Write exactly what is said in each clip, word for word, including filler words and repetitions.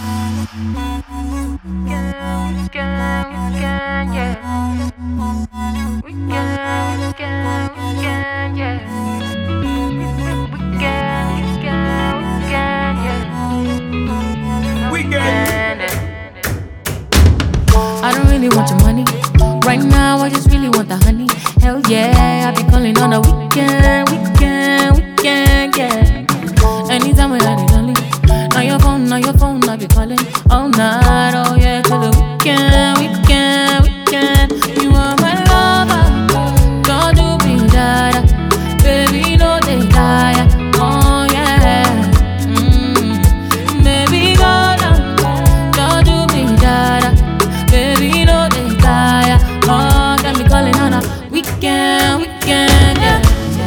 I don't really want your money right now, I just really want the honey. Hell yeah, I be calling on a weekend, weekend, weekend, yeah. Anytime when I need only, now your phone, now your phone, I be calling all night, oh yeah, till the weekend, weekend, weekend. You are my lover, don't do me that, baby, no they die, oh yeah. Mm. Baby, go down, don't do me that, baby, no they die, oh, got me calling on a weekend, weekend, yeah.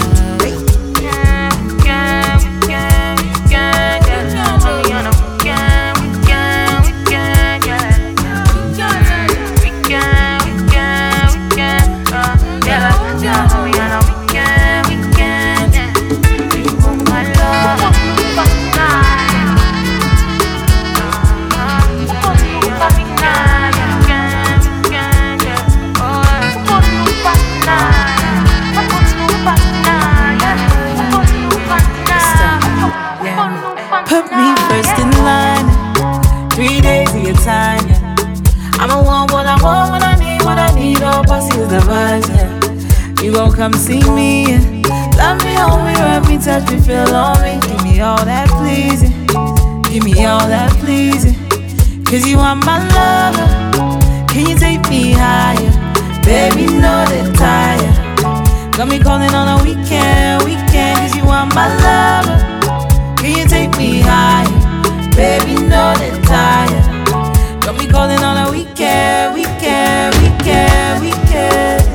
Put me first in line, three days of your time, yeah. I'ma want what I want, what I need, what I need, all pussy is the vibes, yeah. You gon' come see me, yeah. Love me, hold me, rub me, touch me, feel on me. Give me all that pleasing, give me all that pleasing. Cause you are my lover, can you take me higher? Baby, know that tired, got me calling on a weekend, weekend. Cause you are my lover, can you take me high? Baby, know that tired, got me calling on a weekend, weekend, weekend, weekend.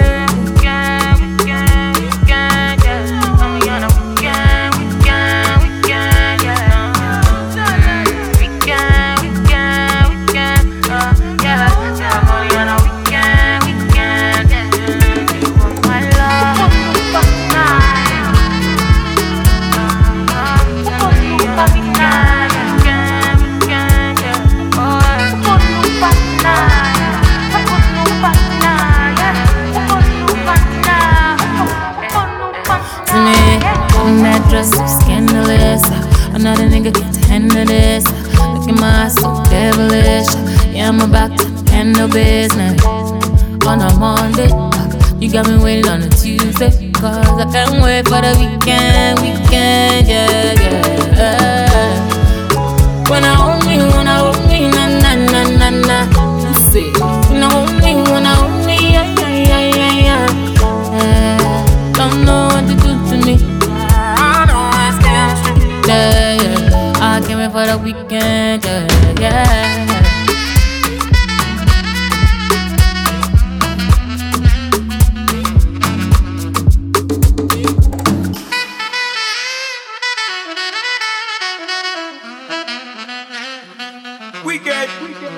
That dress so scandalous, another nigga can't handle this. Look at my eyes so devilish, yeah, I'm about to handle business. On a Monday, you got me waiting on a Tuesday, cause I can't wait for the weekend, weekend, yeah, yeah. When I hold me, when I hold me, na na na na na. You see, when I hold me, when I hold me, yeah, yeah, yeah, yeah, yeah. Don't know what to do to me. Yeah, yeah. I came in for the weekend, yeah, yeah. Weekend.